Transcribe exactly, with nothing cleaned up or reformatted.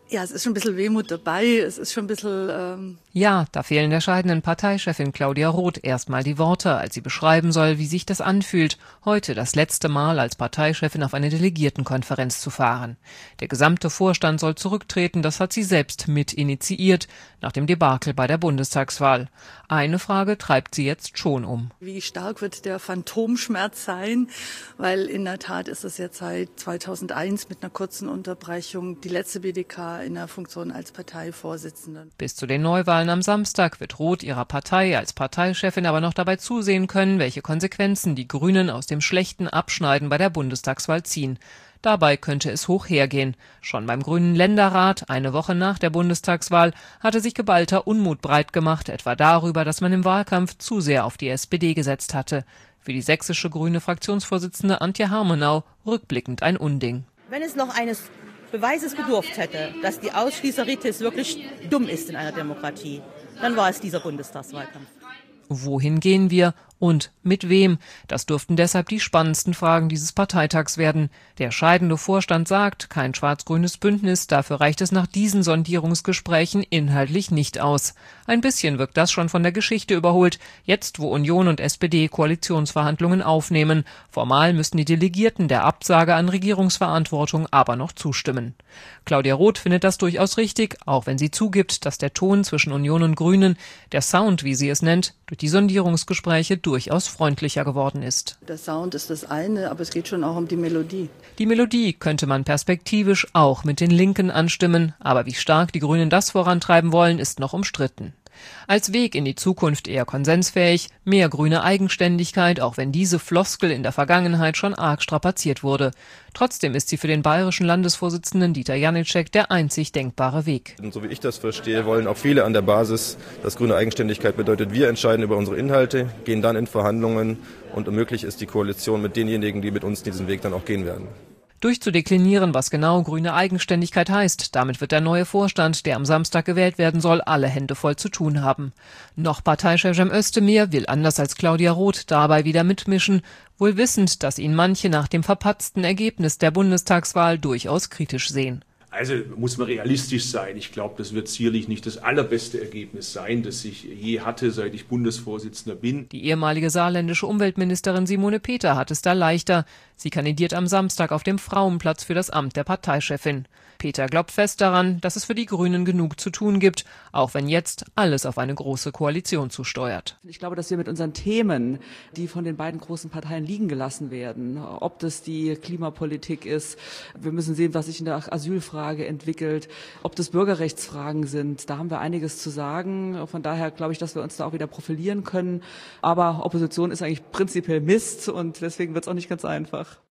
Ja, es ist schon ein bisschen Wehmut dabei, es ist schon ein bisschen... Ähm Ja, da fehlen der scheidenden Parteichefin Claudia Roth erstmal die Worte, als sie beschreiben soll, wie sich das anfühlt, heute das letzte Mal als Parteichefin auf eine Delegiertenkonferenz zu fahren. Der gesamte Vorstand soll zurücktreten, das hat sie selbst mit initiiert, nach dem Debakel bei der Bundestagswahl. Eine Frage treibt sie jetzt schon um. Wie stark wird der Phantomschmerz sein? Weil in der Tat ist es jetzt seit zweitausendeins mit einer kurzen Unterbrechung die letzte B D K in der Funktion als Parteivorsitzende. Bis zu den Neuwahlen am Samstag wird Roth ihrer Partei als Parteichefin aber noch dabei zusehen können, welche Konsequenzen die Grünen aus dem schlechten Abschneiden bei der Bundestagswahl ziehen. Dabei könnte es hoch hergehen. Schon beim Grünen Länderrat, eine Woche nach der Bundestagswahl, hatte sich geballter Unmut breit gemacht, etwa darüber, dass man im Wahlkampf zu sehr auf die S P D gesetzt hatte. Für die sächsische grüne Fraktionsvorsitzende Antje Harmenau rückblickend ein Unding. Wenn es noch eines Beweises bedurft hätte, dass die Ausschließeritis wirklich dumm ist in einer Demokratie, dann war es dieser Bundestagswahlkampf. Wohin gehen wir und mit wem? Das dürften deshalb die spannendsten Fragen dieses Parteitags werden. Der scheidende Vorstand sagt, kein schwarz-grünes Bündnis, dafür reicht es nach diesen Sondierungsgesprächen inhaltlich nicht aus. Ein bisschen wirkt das schon von der Geschichte überholt, jetzt wo Union und S P D Koalitionsverhandlungen aufnehmen. Formal müssen die Delegierten der Absage an Regierungsverantwortung aber noch zustimmen. Claudia Roth findet das durchaus richtig, auch wenn sie zugibt, dass der Ton zwischen Union und Grünen, der Sound, wie sie es nennt, durch die Sondierungsgespräche durchaus freundlicher geworden ist. Der Sound ist das eine, aber es geht schon auch um die Melodie. Die Melodie könnte man perspektivisch auch mit den Linken anstimmen, aber wie stark die Grünen das vorantreiben wollen, ist noch umstritten. Als Weg in die Zukunft eher konsensfähig, mehr grüne Eigenständigkeit, auch wenn diese Floskel in der Vergangenheit schon arg strapaziert wurde. Trotzdem ist sie für den bayerischen Landesvorsitzenden Dieter Janicek der einzig denkbare Weg. Und so wie ich das verstehe, wollen auch viele an der Basis, dass grüne Eigenständigkeit bedeutet, wir entscheiden über unsere Inhalte, gehen dann in Verhandlungen und möglich ist die Koalition mit denjenigen, die mit uns diesen Weg dann auch gehen werden. Durchzudeklinieren, was genau grüne Eigenständigkeit heißt. Damit wird der neue Vorstand, der am Samstag gewählt werden soll, alle Hände voll zu tun haben. Noch Parteichef Cem Özdemir will anders als Claudia Roth dabei wieder mitmischen, wohl wissend, dass ihn manche nach dem verpatzten Ergebnis der Bundestagswahl durchaus kritisch sehen. Also muss man realistisch sein. Ich glaube, das wird sicherlich nicht das allerbeste Ergebnis sein, das ich je hatte, seit ich Bundesvorsitzender bin. Die ehemalige saarländische Umweltministerin Simone Peter hat es da leichter. Sie kandidiert am Samstag auf dem Frauenplatz für das Amt der Parteichefin. Peter glaubt fest daran, dass es für die Grünen genug zu tun gibt, auch wenn jetzt alles auf eine große Koalition zusteuert. Ich glaube, dass wir mit unseren Themen, die von den beiden großen Parteien liegen gelassen werden, ob das die Klimapolitik ist, wir müssen sehen, was sich in der Asylfrage entwickelt, ob das Bürgerrechtsfragen sind, da haben wir einiges zu sagen. Von daher glaube ich, dass wir uns da auch wieder profilieren können. Aber Opposition ist eigentlich prinzipiell Mist und deswegen wird es auch nicht ganz einfach.